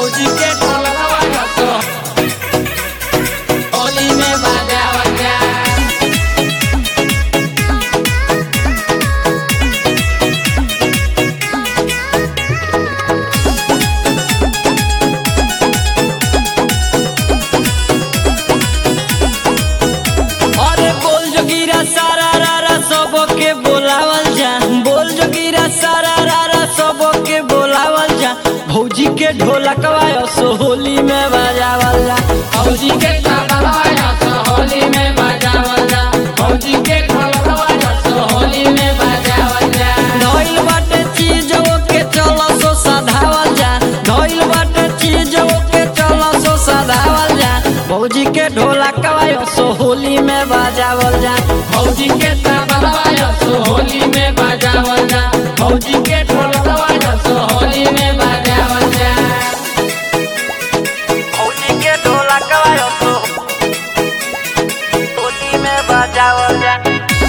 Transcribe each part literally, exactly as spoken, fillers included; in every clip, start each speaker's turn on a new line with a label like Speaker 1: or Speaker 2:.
Speaker 1: फौजी के ढोलकवा रसो होली में बजावल जा।
Speaker 2: अरे बोल जोगिरा सारा रारा सबो के बोलावल जा, बोल जोगिरा सारा रारा सबो के बोलावल जा। भौजी के ढोलकवा असो होली में बजावल जा।
Speaker 1: फौजी के ढोलकवा रसो होली में बजावल जा। फौजी के ढोलकवा रसो होली में बजावल जा।
Speaker 2: धइल बाटे चीज ओके चलो सो सधावल जा, धइल बाटे चीज ओके चलो सो सधावल जा। भौजी के ढोलकवा असो होली में बजावल जा।
Speaker 1: फौजी के ढोलकवा रसो होली में बजावल जा। फौजी के ढोलकवा रसो होली में बजावल जा।
Speaker 2: भौजी के ढोलकवा असो होली में बजावल जा।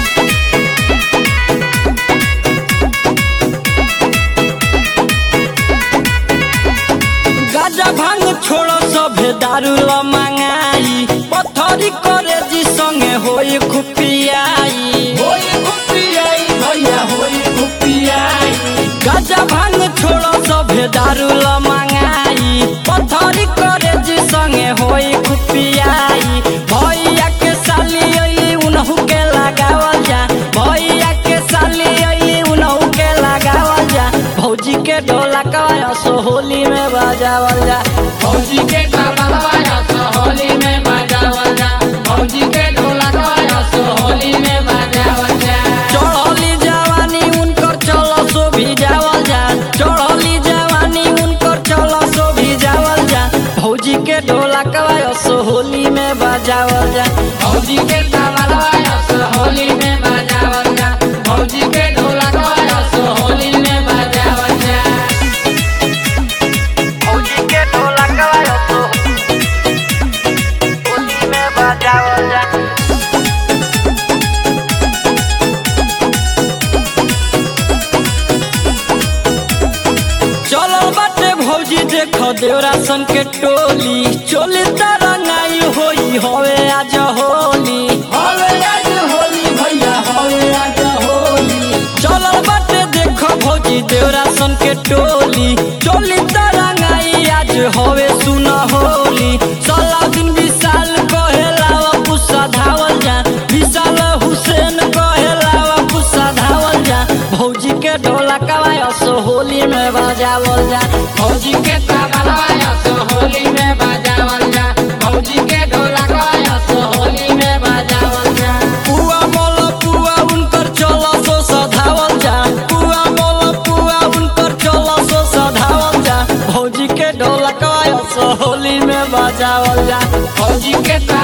Speaker 2: गाजा भांग छोड़ो सभे दारू ल मंगाई, पत्थरी करे जी संगे होई खुपियाई।
Speaker 1: होली खुपियाई भैया होली खुपियाई।
Speaker 2: गाजा भांग छोड़ो सभे दारू ल मंगाई, पत्थरी करे जी संगे होई खुपियाई। भैया के साली अइली उनहु के लगावल जा, भैया के साली अइली उनहु के लगावल जा। भौजी के ढोलकवा असो होली में बजावल जा।
Speaker 1: फौजी के ढोलकवा रसो होली में बजावल जा। फौजी के ढोलकवा रसो होली में बजावल जा।
Speaker 2: चढ़ली जवानी उनकर चलो सो भी जावल जा, चढ़ली जवानी उनकर चलो सो भी जावल जा। भौजी के ढोलकवा असो होली में बजावल जा।
Speaker 1: फौजी के ढोलकवा रसो होली में बजावल जा। फौजी के ढोलकवा रसो होली में बजावल जा।
Speaker 2: भौजी के ढोलकवा असो होली में बजावल जा। चलो बाटे भौजी देखो देवरा सन के टोली, चोली तरंगाई होई होवे आज होली।
Speaker 1: होवे आज होली भैया होवे आज होली।
Speaker 2: चलो बाटे देखो भौजी देवरा सन के टोली, चोली तरंगाई आज होवे सुन होली। सलाउद्दीन विशाल कहेला पुसा धावल जा, विशाल हुसैन कहेला पुसा धावल जा। भौजी के ढोलकवा असो होली में बजावल जा।
Speaker 1: फौजी के ढोलकवा रसो होली में बजावल जा। फौजी के ढोलकवा रसो होली में बजावल जा।
Speaker 2: पुआ मोल पुआ उनकर चलो सो सधावल जा, पुआ मोल पुआ उनकर चलो सो सधावल जा। भौजी के ढोलकवा असो होली में बजावल जा।
Speaker 1: फौजी के